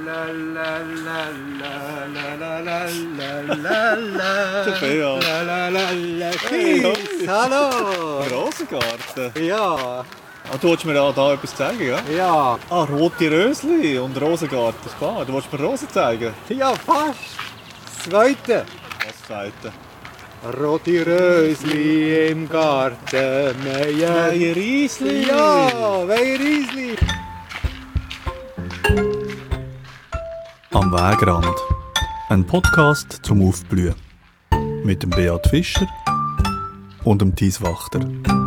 Der Bea. Hallo! Rosengarten? Ja, Du wolltest mir da etwas zeigen, ja? ja, Rote Rösli und Rosengarten, ist klar. Du wolltest mir Rosen zeigen? ja, fast. Zweite. Was zweite? Rote Rösli im Garten, Riesli! Ja, Riesli. Am Wegrand. Ein Podcast zum Aufblühen. Mit dem Beat Fischer und dem Thies Wachter.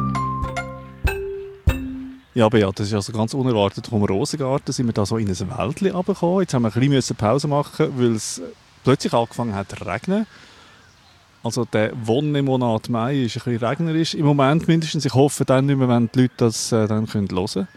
Ja, Beat, das ist also ganz unerwartet. Vom Rosengarten sind wir da so in ein Wäldchen runtergekommen. Jetzt haben wir ein bisschen Pause machen, weil es plötzlich angefangen hat zu regnen. Also der Wonnemonat Mai ist ein bisschen regnerisch. Im Moment mindestens. Ich hoffe dann nicht mehr, wenn die Leute das dann hören können.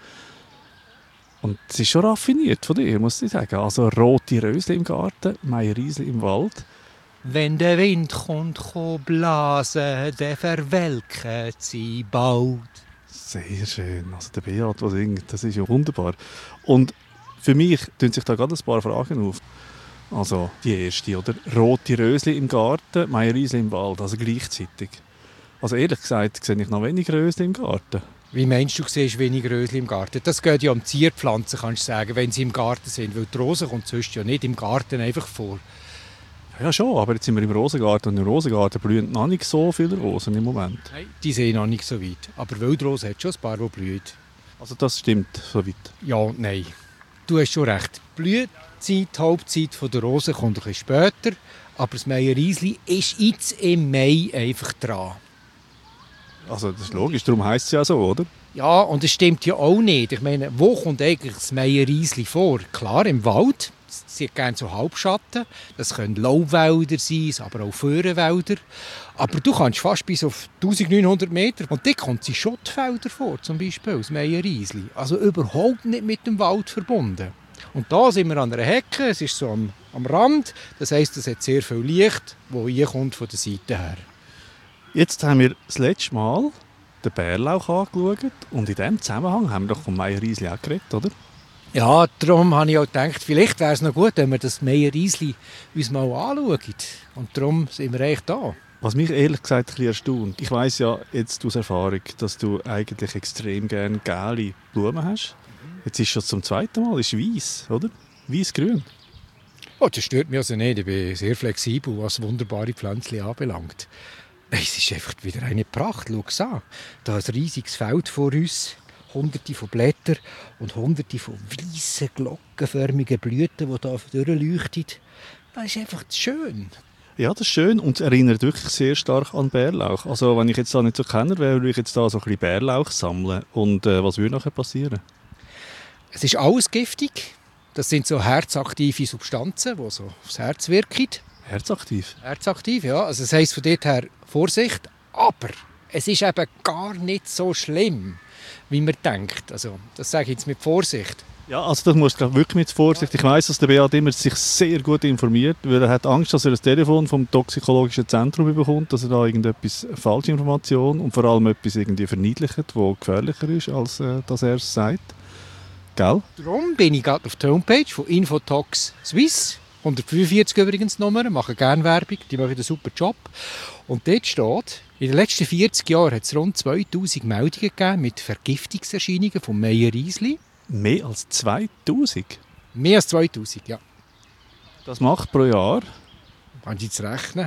Und es ist schon raffiniert von dir, muss ich sagen. Also rote Rösli im Garten, Riesli im Wald. Wenn der Wind kommt blasen, der verwelkt sie bald. Sehr schön. Also der Beat, der singt, das ist ja wunderbar. Und für mich tun sich da gerade ein paar Fragen auf. Also die erste, oder? Rote Rösli im Garten, Riesli im Wald, also gleichzeitig. Also ehrlich gesagt sehe ich noch wenig Rösli im Garten. Wie meinst du, siehst weniger Rösli im Garten? Das geht ja um Zierpflanzen, kannst du sagen, wenn sie im Garten sind. Weil die Rose kommt sonst ja nicht im Garten einfach vor. Ja schon, aber jetzt sind wir im Rosengarten und im Rosengarten blühen noch nicht so viele Rosen im Moment. Nein, die sehen noch nicht so weit. Aber Wildrose hat schon ein paar, die blühen. Also das stimmt soweit. Ja und nein. Du hast schon recht. Die Hauptzeit der Rose kommt ein bisschen später. Aber das Riesli ist jetzt im Mai einfach dran. Also das ist logisch, darum heisst es ja so, oder? Ja, und es stimmt ja auch nicht. Ich meine, wo kommt eigentlich das Riesli vor? Klar, im Wald. Sie hat gerne so Halbschatten. Das können Laubwälder sein, aber auch Föhrenwälder. Aber du kannst fast bis auf 1900 Meter. Und dort kommt sie Schottfelder vor, zum Beispiel, das Riesli. Also überhaupt nicht mit dem Wald verbunden. Und da sind wir an einer Hecke, es ist so am Rand. Das heisst, es hat sehr viel Licht, das hier kommt von der Seite her. Jetzt haben wir das letzte Mal den Bärlauch angeschaut und in diesem Zusammenhang haben wir doch vom Riesli auch geredet, oder? Ja, darum habe ich auch gedacht, vielleicht wäre es noch gut, wenn wir das Riesli uns mal anschauen. Und darum sind wir eigentlich da. Was mich ehrlich gesagt ein bisschen erstaunt, ich weiss ja jetzt aus Erfahrung, dass du eigentlich extrem gerne gelbe Blumen hast. Jetzt ist es schon zum zweiten Mal, ist weiss, oder? Weiss-grün. Oh, das stört mich also nicht. Ich bin sehr flexibel, was wunderbare Pflänzchen anbelangt. Es ist einfach wieder eine Pracht. Schau es an. Da ist ein riesiges Feld vor uns. Hunderte von Blättern und hunderte von weißen, glockenförmigen Blüten, die hier durchleuchten. Das ist einfach schön. Ja, das ist schön und es erinnert wirklich sehr stark an Bärlauch. Also wenn ich jetzt da nicht so Kenner wäre, würde ich jetzt da so ein bisschen Bärlauch sammeln. Und was würde nachher passieren? Es ist alles giftig. Das sind so herzaktive Substanzen, die so aufs Herz wirken. Herzaktiv? Herzaktiv, ja. Also das heisst von dort her Vorsicht. Aber es ist eben gar nicht so schlimm, wie man denkt. Also, das sage ich jetzt mit Vorsicht. Ja, also das musst du wirklich mit Vorsicht. Ich weiss, dass der Beat immer sich sehr gut informiert, weil er hat Angst, dass er ein Telefon vom Toxikologischen Zentrum bekommt, dass er da irgendetwas falsche Information und vor allem etwas irgendwie verniedlicht, das gefährlicher ist, als dass er es sagt. Gell? Darum bin ich gerade auf der Homepage von Infotox Suisse. 145 übrigens Nummer, machen gerne Werbung, die machen einen super Job. Und dort steht, in den letzten 40 Jahren hat es rund 2000 Meldungen gegeben mit Vergiftungserscheinungen vom Riesli. Mehr als 2000? Mehr als 2000, ja. Das macht pro Jahr? Kannst du jetzt rechnen?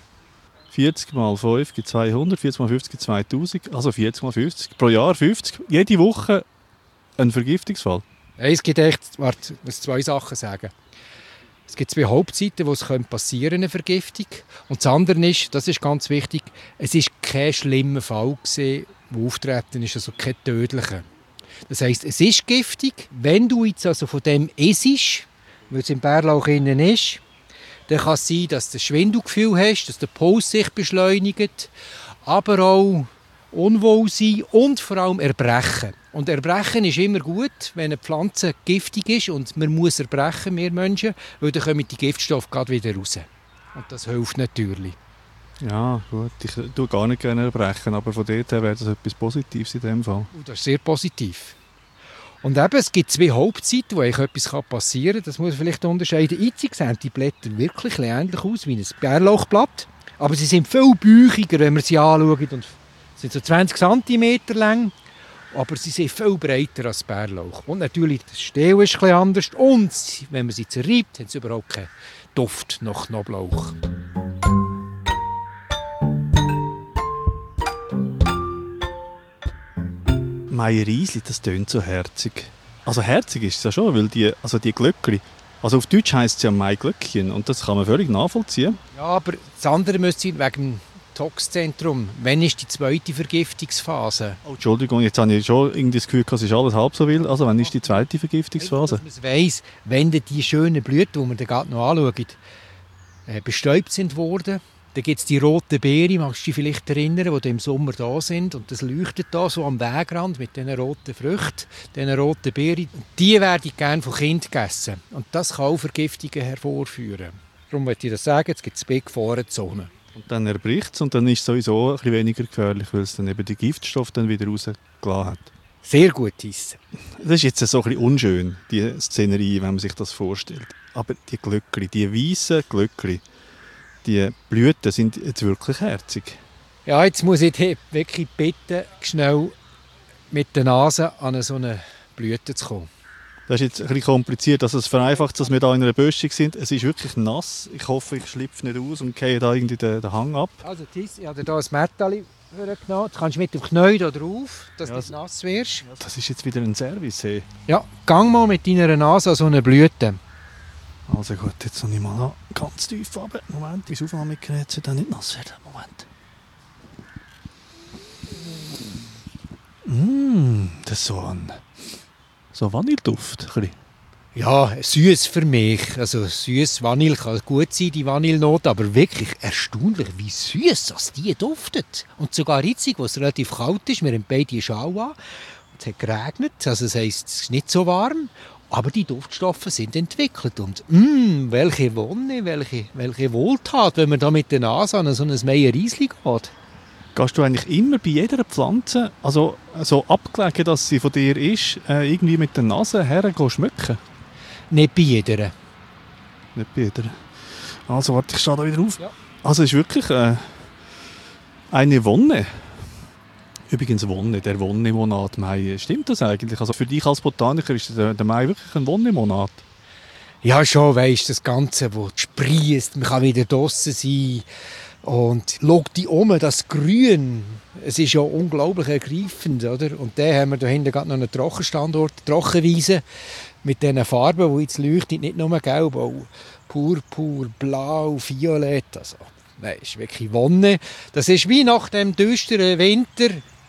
40 mal 5 gibt 200, 40 mal 50 gibt 2000, also 40 mal 50. Pro Jahr 50. Jede Woche ein Vergiftungsfall. Es gibt echt, warte, ich muss zwei Sachen sagen. Es gibt zwei Hauptzeiten, wo es passieren könnte, eine Vergiftung. Und das andere ist, das ist ganz wichtig, es war kein schlimmer Fall, der auftreten ist, also kein tödlicher. Das heisst, es ist giftig. Wenn du jetzt also von dem isst, weil es im Bärlauch innen ist, dann kann es sein, dass du ein Schwindelgefühl hast, dass der Puls sich beschleunigt, aber auch Unwohlsein und vor allem Erbrechen. Und Erbrechen ist immer gut, wenn eine Pflanze giftig ist und man muss erbrechen, wir Menschen, weil dann kommen die Giftstoffe gerade wieder raus. Und das hilft natürlich. Ja, gut. Ich tue gar nicht gerne erbrechen, aber von dort her wäre das etwas Positives in dem Fall. Und das ist sehr positiv. Und eben, es gibt 2 Hauptzeiten, wo eigentlich etwas passieren kann. Das muss man vielleicht unterscheiden. Einzig sehen die Blätter wirklich ähnlich aus wie ein Bärlauchblatt. Aber sie sind viel bäuchiger, wenn man sie anschaut. Und sind so 20 cm lang. Aber sie sind viel breiter als Bärlauch. Und natürlich, das Stiel ist etwas anders. Und wenn man sie zerreibt, haben sie überhaupt keinen Duft nach Knoblauch. Mai-Riesli, das tönt so herzig. Also herzig ist es ja schon, weil die Glöckli, also auf Deutsch heisst es ja Mai-Glöckchen und das kann man völlig nachvollziehen. Ja, aber das andere müsste sein, wegen dem Toxzentrum. Wann ist die 2. Vergiftungsphase? Oh, Entschuldigung, jetzt habe ich schon irgendwie das Gefühl, es ist alles halb so wild. Also wann ist die 2. Vergiftungsphase? Dass man weiss, wenn die schönen Blüten, die man gerade noch anschaut, bestäubt sind worden, dann gibt es die roten Beeren, magst du dich vielleicht erinnern, die im Sommer da sind. Und das leuchtet da so am Wegrand mit diesen roten Früchten, diesen roten Beeren. Die werden gerne von Kindern gegessen. Und das kann auch Vergiftungen hervorführen. Darum möchte ich das sagen, es gibt 2 Gefahrenzonen. Und dann erbricht es und dann ist es sowieso ein bisschen weniger gefährlich, weil es dann eben die Giftstoffe dann wieder rausgelassen hat. Sehr gut essen. Das ist jetzt so ein bisschen unschön, die Szenerie, wenn man sich das vorstellt. Aber die Glöckli, die weißen Glöckli, die Blüten sind jetzt wirklich herzig. Ja, jetzt muss ich dich wirklich bitten, schnell mit der Nase an so eine Blüte zu kommen. Das ist jetzt ein bisschen kompliziert, also es vereinfacht, dass wir hier in einer Böschung sind. Es ist wirklich nass. Ich hoffe, ich schlüpfe nicht aus und gehe da irgendwie den Hang ab. Also Tis, ich habe dir hier ein Mätteli genommen. Jetzt kannst du mit dem Knie da drauf, dass du Ja, nicht nass wirst. Das ist jetzt wieder ein Service. Hey. Ja, gang mal mit deiner Nase an so eine Blüte. Also gut, jetzt noch nicht mal ganz tief runter. Moment, das Aufnahmegerät soll dann nicht nass werden. Moment. Das ist so Vanilleduft. Ja, süß für mich. Also süß Vanille kann gut sein, die Vanillenote, aber wirklich erstaunlich, wie süß das die duftet. Und sogar jetzt, wo es relativ kalt ist, wir haben beide Schal an, es hat geregnet, also das heisst, es ist nicht so warm, aber die Duftstoffe sind entwickelt. Und welche Wonne, welche Wohltat, wenn man da mit der Nase an so ein Mai-Riesli geht. Gehst du eigentlich immer bei jeder Pflanze, also so abgelegen, dass sie von dir ist, irgendwie mit der Nase her schmecken? Nicht bei jeder. Nicht bei jeder. Also warte, ich stehe da wieder auf. Ja. Also es ist wirklich eine Wonne. Übrigens Wonne, der Wonnemonat Mai. Stimmt das eigentlich? Also für dich als Botaniker ist der Mai wirklich ein Wonnemonat? Ja, schon, weisst, das Ganze, wo sprießt, man kann wieder draussen sein. Und schau dich um, das Grün, es ist ja unglaublich ergreifend, oder? Und dann haben wir da hinten gerade noch einen Trockenstandort, Trockenwiese, mit diesen Farben, die jetzt leuchten, nicht nur gelb, auch purpur, blau, violett, also, nein, ist wirklich Wonne. Das ist wie nach dem düsteren Winter,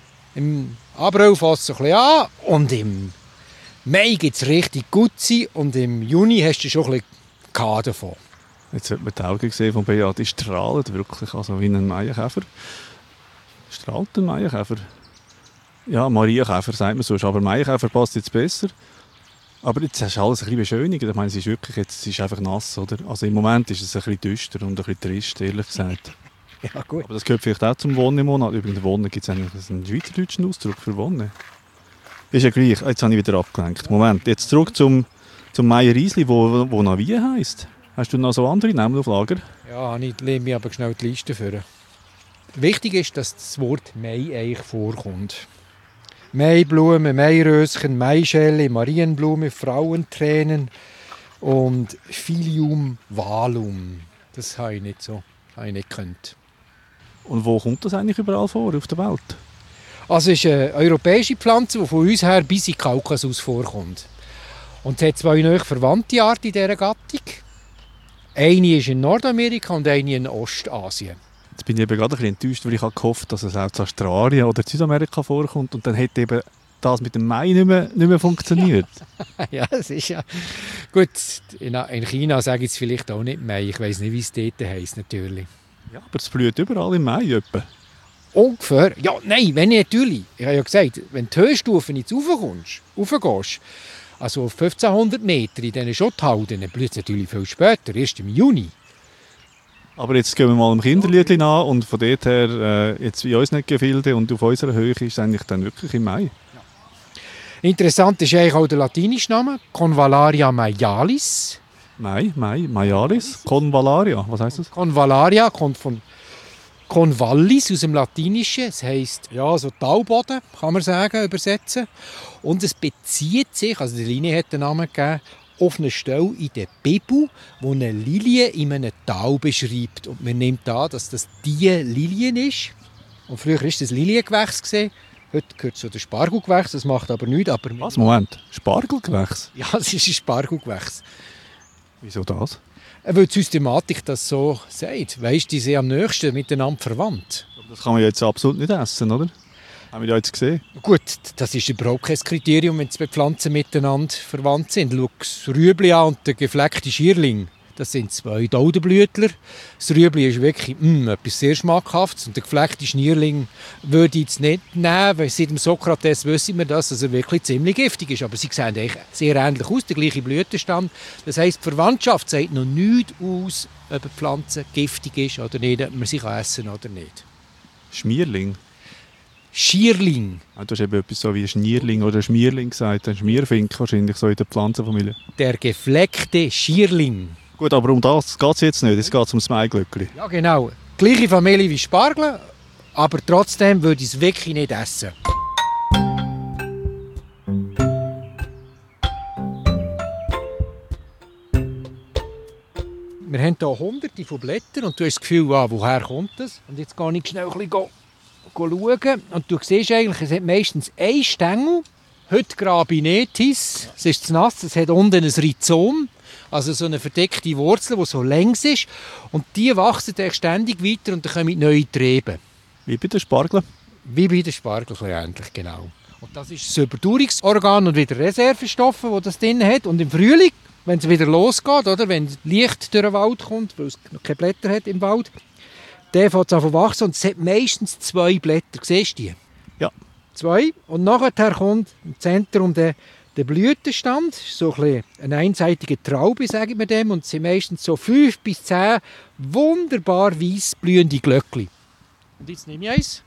im April fängt es ein bisschen an und im Mai gibt es richtig gut sein und im Juni hast du schon ein bisschen davon. Jetzt hat man die Augen gesehen von Beat, die strahlen wirklich, also wie ein Maienkäfer. Strahlt ein Maienkäfer? Ja, Marienkäfer sagt man sonst, aber Maienkäfer passt jetzt besser. Aber jetzt hast du alles ein bisschen beschönigt. Ich meine, es ist wirklich, jetzt es ist einfach nass, oder? Also im Moment ist es ein bisschen düster und ein bisschen trist, ehrlich gesagt. Ja, gut. Aber das gehört vielleicht auch zum Wonnemonat. Übrigens, Wonne gibt es eigentlich einen schweizerdeutschen Ausdruck für Wonne. Ist ja gleich. Jetzt habe ich wieder abgelenkt. Moment, jetzt zurück zum Mai-Riesli, wo noch wie heisst. Hast du noch so andere Namen auf Lager? Ja, ich lehne mich aber schnell die Liste vor. Wichtig ist, dass das Wort Mai eigentlich vorkommt. Maiblume, Mairöschen, Maischelle, Marienblume, Frauentränen und Philium valum. Das habe ich nicht so, habe ich nicht gekannt. Und wo kommt das eigentlich überall vor auf der Welt? Also es ist eine europäische Pflanze, die von uns her bis in den Kaukasus vorkommt. Und es hat 2 nahe verwandte Arten in dieser Gattung. Eine ist in Nordamerika und eine in Ostasien. Jetzt bin ich eben gerade ein bisschen enttäuscht, weil ich gehofft, dass es auch in Australien oder Südamerika vorkommt und dann hätte eben das mit dem Mai nicht mehr funktioniert. Ja, es ist ja... Gut, in China sage ich es vielleicht auch nicht Mai. Ich weiss nicht, wie es dort heisst, natürlich. Ja, aber es blüht überall im Mai etwa. Ungefähr. Ja, nein, wenn ich natürlich... Ich habe ja gesagt, wenn du die Höchststufen jetzt raufgehst, also auf 1500 Meter in diesen Schotthalden, dann blüht es natürlich viel später, erst im Juni. Aber jetzt gehen wir mal am Kinderliedchen an und von dort her, jetzt in unseren Gefilden und auf unserer Höhe ist es eigentlich dann wirklich im Mai. Interessant ist eigentlich auch der latinische Name, Convallaria maialis. Maialis, Convallaria, was heisst das? Convallaria kommt von Convallis aus dem Latinischen. Das heisst, ja, so Talboden, kann man sagen, übersetzen. Und es bezieht sich, also die Linie hat den Namen gegeben, auf eine Stelle in der Bibel, wo eine Lilie in einem Tal beschreibt. Und man nimmt an, dass das diese Lilie ist. Und früher war das Liliengewächs. Heute gehört es zu den Spargelgewächs, das macht aber nichts. Aber Was, Moment, Spargelgewächs? ja, es ist ein Spargelgewächs. Wieso das? Weil die Systematik das so sagt. Weisst, die sind am nächsten miteinander verwandt. Das kann man jetzt absolut nicht essen, oder? Haben wir ja jetzt gesehen. Gut, das ist überhaupt kein Kriterium, wenn zwei Pflanzen miteinander verwandt sind. Schau das Rüebli an und der gefleckte Schierling. Das sind zwei Daudenblütler. Das Rüebli ist wirklich etwas sehr Schmackhaftes. Und der gefleckte Schierling würde ich jetzt nicht nehmen, weil seit dem Sokrates wissen wir das, dass er wirklich ziemlich giftig ist. Aber sie sehen eigentlich sehr ähnlich aus, der gleiche Blütenstand. Das heisst, die Verwandtschaft sagt noch nichts aus, ob eine Pflanze giftig ist oder nicht, ob man sie essen kann oder nicht. Schmierling? Schierling. Du hast eben etwas so wie Schnierling oder Schmierling gesagt. Ein Schmierfink wahrscheinlich so in der Pflanzenfamilie. Der gefleckte Schierling. Gut, aber um das geht es jetzt nicht. Es geht ums Maiglöckli. Ja, genau. Gleiche Familie wie Spargel, aber trotzdem würde ich es wirklich nicht essen. Wir haben hier hunderte von Blättern und du hast das Gefühl, woher kommt das? Und jetzt gehe ich schnell ein bisschen schauen. Und du siehst eigentlich, es hat meistens einen Stängel. Heute Grabinetis. Es ist zu nass, es hat unten ein Rhizom. Also so eine verdeckte Wurzel, die so längs ist. Und die wachsen dann ständig weiter und dann kommen neue Triebe. Wie bei den Spargeln? Wie bei den Spargeln eigentlich, genau. Und das ist das Überdauerungsorgan und wieder Reservestoffe, die das drin hat. Und im Frühling, wenn es wieder losgeht, oder, wenn Licht durch den Wald kommt, weil es noch keine Blätter hat im Wald, dann fängt es an zu wachsen und es hat meistens 2 Blätter. Siehst du die? Ja. 2. Und nachher kommt im Zentrum der Blütenstand, so eine einseitige Traube, sagen wir dem, und es sind meistens so 5 bis 10 wunderbar weiss blühende Glöckli. Und jetzt nehme ich eins.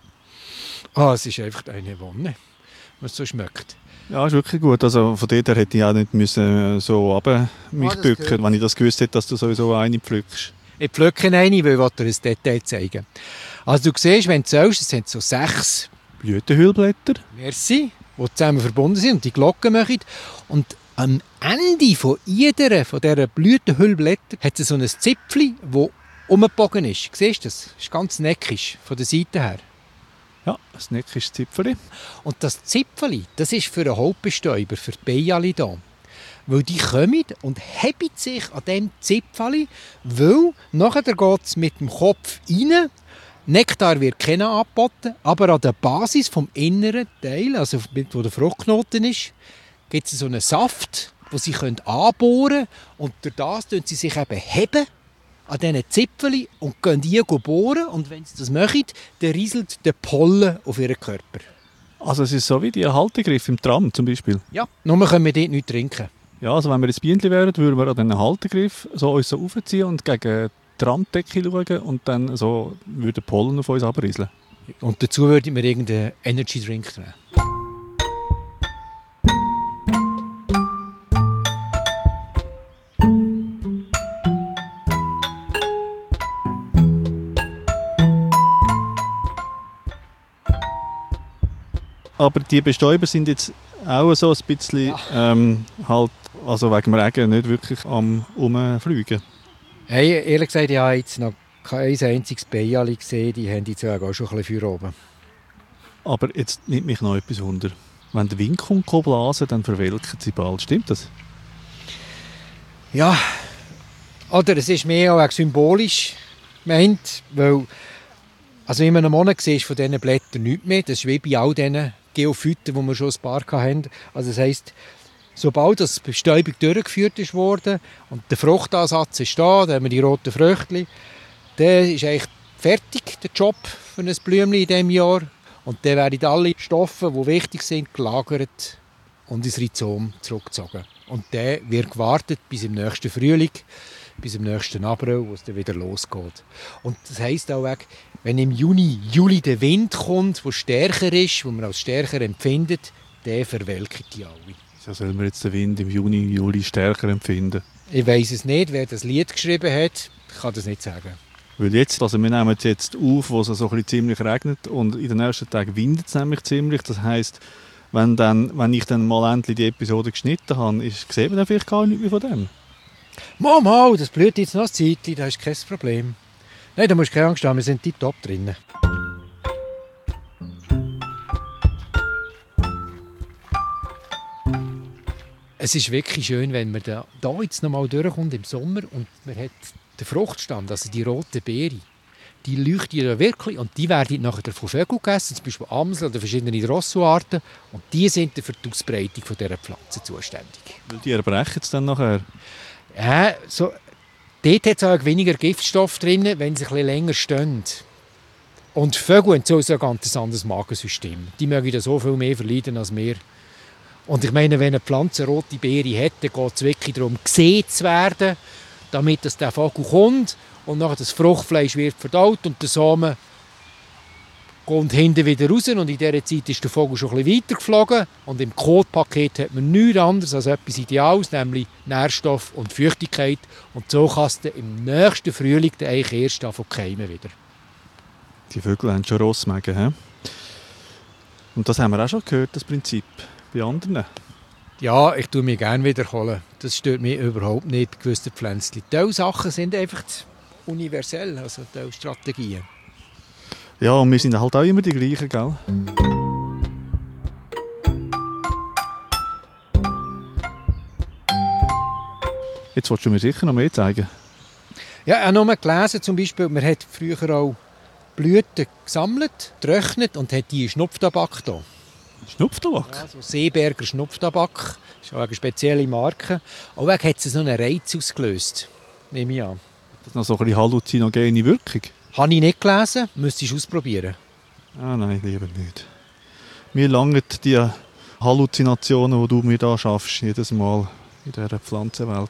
Es ist einfach eine Wonne, was so schmeckt. Ja, ist wirklich gut. Also von dort her hätte ich auch nicht müssen so runter mich bücken, wenn ich das gewusst hätte, dass du sowieso eine pflückst. Ich pflücke eine, weil ich dir ein Detail zeigen. Also du siehst, wenn du zählst, es sind so 6 Blütenhüllblätter. Merci, die zusammen verbunden sind und die Glocken machen. Und am Ende von jeder von dieser Blütenhüllblätter hat es so ein Zipfel, das umgebogen ist. Siehst du das? Das ist ganz neckisch von der Seite her. Ja, das neckische Zipfeli. Und das Zipfeli, das ist für einen Hauptbestäuber, für die Bienen hier. Weil die kommen und heben sich an diesem Zipfeli, weil nachher geht es mit dem Kopf rein. Nektar wird keiner angeboten, aber an der Basis vom inneren Teil, also wo der Fruchtknoten ist, gibt es so einen Saft, den sie anbohren können. Und durch das heben sie sich eben heben an diesen Zipfeli und gehen die bohren. Und wenn sie das machen, dann rieselt der Pollen auf ihren Körper. Also es ist so wie die Haltegriff im Tram zum Beispiel. Ja, nur können wir dort nichts trinken. Ja, also wenn wir ins Bienchen wären, würden wir an diesen Haltegriff uns so aufziehen und gegen die Tramdecke schauen und dann so würde Pollen auf uns abrieseln. Und dazu würde wir irgendeinen Energy Drink nehmen. Aber die Bestäuber sind jetzt auch so ein bisschen halt, also wegen dem Regen nicht wirklich am Rumfliegen. Hey, ehrlich gesagt, ich habe jetzt noch kein einziges Bienen gesehen, die haben jetzt auch schon ein bisschen Feuer oben. Aber jetzt nimmt mich noch etwas wunder. Wenn der Wind kommt, blasen, dann verwelken sie bald. Stimmt das? Ja, oder es ist mehr auch symbolisch gemeint, weil also in einem Monat siehst du von diesen Blättern nichts mehr. Das ist wie bei all diesen Geophyten, die wir schon ein paar hatten. Also das heisst, sobald das Bestäubung durchgeführt ist worden und der Fruchtansatz ist da, dann haben wir die roten Früchte, dann ist eigentlich fertig der Job für ein Blümchen in diesem Jahr. Und dann werden alle Stoffe, die wichtig sind, gelagert und ins Rhizom zurückgezogen. Und dann wird gewartet bis im nächsten Frühling, bis im nächsten April, wo es dann wieder losgeht. Und das heisst auch, wenn im Juni, Juli der Wind kommt, der stärker ist, wo man als stärker empfindet, dann verwelken die alle. Ja, sollen wir jetzt den Wind im Juni, Juli stärker empfinden? Ich weiss es nicht, wer das Lied geschrieben hat. Ich kann das nicht sagen. Weil jetzt, also wir nehmen es jetzt auf, wo es so ein bisschen ziemlich regnet und in den nächsten Tagen windet es nämlich ziemlich. Das heisst, wenn ich dann mal endlich die Episode geschnitten habe, sieht man dann vielleicht gar nichts mehr von dem. Mal, das blüht jetzt noch ein Zeitchen, das ist kein Problem. Nein, da musst du keine Angst haben, wir sind tiptop drinnen. Es ist wirklich schön, wenn man da jetzt noch mal durchkommt im Sommer und man hat den Fruchtstand, also die roten Beeren, die leuchten ja wirklich und die werden nachher von Vögeln gegessen, zum Beispiel Amsel oder verschiedene Rossarten und die sind dann für die Ausbreitung dieser Pflanze zuständig. Weil die erbrechen es dann nachher. Ja, dort hat es auch weniger Giftstoff drin, wenn sie ein bisschen länger stehen. Und Vögel haben so ein ganz anderes Magensystem. Die mögen da so viel mehr verleiden als wir. Und ich meine, wenn eine Pflanze rote Beere hat, dann geht es wirklich darum, gesehen zu werden, damit der Vogel kommt und nachher das Fruchtfleisch wird verdaut und der Samen kommt hinten wieder raus. Und in dieser Zeit ist der Vogel schon ein bisschen weiter geflogen. Und im Kotpaket hat man nichts anderes als etwas Ideales, nämlich Nährstoff und Feuchtigkeit. Und so kann es dann im nächsten Frühling dann eigentlich erst davon keimen wieder. Die Vögel haben schon Rossmägen, he? Und das haben wir auch schon gehört, das Prinzip, bei anderen. Ja, ich tue mich gerne wiederholen. Das stört mich überhaupt nicht bei gewissen Pflänzchen. Diese Sachen sind einfach universell, also diese Strategien. Ja, und wir sind halt auch immer die gleichen, gell? Jetzt willst du mir sicher noch mehr zeigen. Ja, ich habe nur gelesen, zum Beispiel, man hat früher auch Blüten gesammelt, getrocknet und hat die in Schnupftabak da. Schnupftabak? Ja, so Seeberger Schnupftabak. Das ist auch eine spezielle Marke. Auch hat es so einen Reiz ausgelöst, nehme ich an. Das ist noch so ein bisschen halluzinogene Wirkung. Habe ich nicht gelesen, müsstest du ausprobieren. Ah nein, lieber nicht. Mir langen die Halluzinationen, die du mir da schaffst, jedes Mal in dieser Pflanzenwelt.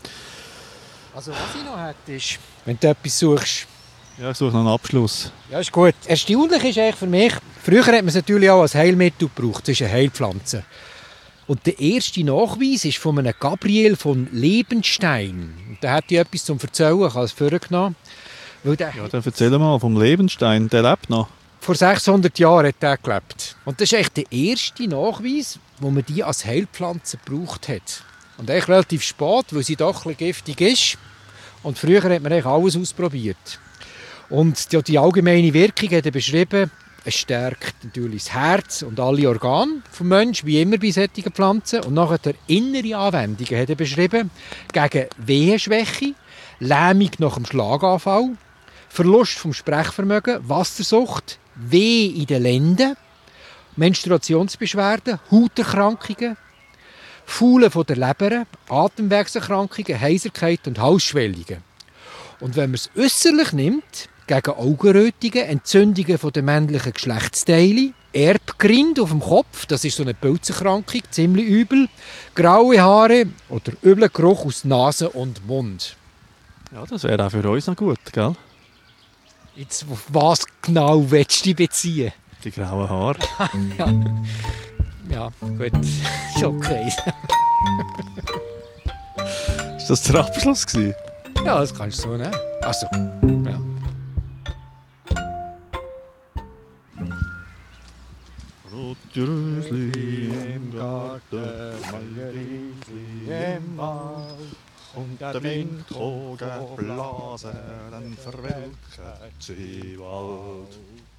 Also was ich noch hätte, ist, wenn du etwas suchst. Ja, ich suche noch einen Abschluss. Ja, ist gut. Erstaunlich ist eigentlich für mich, früher hat man es natürlich auch als Heilmittel gebraucht, das ist eine Heilpflanze. Und der erste Nachweis ist von einem Gabriel von Lebenstein. Und da hat ich etwas zum Erzählen, ich habe es vorgenommen. Weil der Ja, dann erzähl mal vom Lebenstein, der lebt noch. vor 600 Jahren hat er gelebt. Und das ist echt der erste Nachweis, wo man die als Heilpflanze gebraucht hat. Und eigentlich relativ spät, weil sie doch ein bisschen giftig ist. Und früher hat man eigentlich alles ausprobiert. Und die allgemeine Wirkung hat er beschrieben, es stärkt natürlich das Herz und alle Organe des Menschen, wie immer bei solchen Pflanzen. Und nachher der innere Anwendungen hat er beschrieben, gegen Wehenschwäche, Lähmung nach dem Schlaganfall, Verlust vom Sprechvermögen, Wassersucht, Weh in den Lenden, Menstruationsbeschwerden, Hauterkrankungen, Faulen von der Leber, Atemwegserkrankungen, Heiserkeit und Halsschwellungen. Und wenn man es äußerlich nimmt, gegen Augenrötungen, Entzündungen der männlichen Geschlechtsteile, Erbgrind auf dem Kopf, das ist so eine Pilzerkrankung, ziemlich übel, graue Haare oder übler Geruch aus Nase und Mund. Ja, das wäre auch für uns noch gut, gell? Jetzt, auf was genau willst du dich beziehen? Die grauen Haare. Ja, gut, ist okay. Ist das der Abschluss gewesen? Ja, das kannst du so nehmen. Also, ja. Rote Rösli im Garten, Margeriti im Wald. Und der Wind hoch geblasen, dann verwelkt sie Wald.